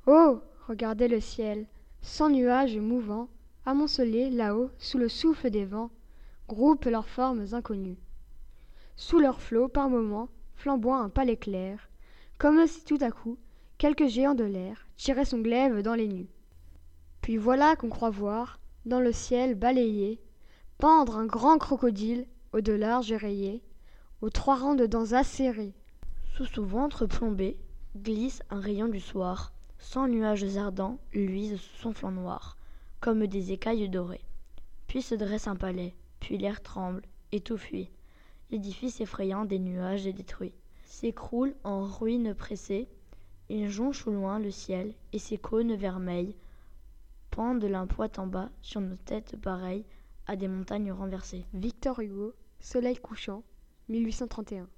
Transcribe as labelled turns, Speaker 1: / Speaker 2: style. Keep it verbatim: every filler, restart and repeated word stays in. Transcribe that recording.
Speaker 1: Oh, regardez le ciel, sans nuages mouvants, amoncelés là-haut sous le souffle des vents, groupent leurs formes inconnues. Sous leurs flots, par moments, flamboie un pâle éclair, comme si tout à coup, quelque géant de l'air tirait son glaive dans les nues. Puis voilà qu'on croit voir, dans le ciel balayé, pendre un grand crocodile aux deux larges rayés, aux trois rangs de dents acérées.
Speaker 2: Sous son ventre plombé glisse un rayon du soir, cent nuages ardents luisent sous son flanc noir, comme des écailles dorées. Puis se dresse un palais, puis l'air tremble, et tout fuit. L'édifice effrayant des nuages est détruit, s'écroule en ruines pressées, il jonche au loin le ciel, et ses cônes vermeilles pendent l'un poids en bas sur nos têtes pareilles à des montagnes renversées.
Speaker 1: Victor Hugo, Soleil couchant, mille huit cent trente et un.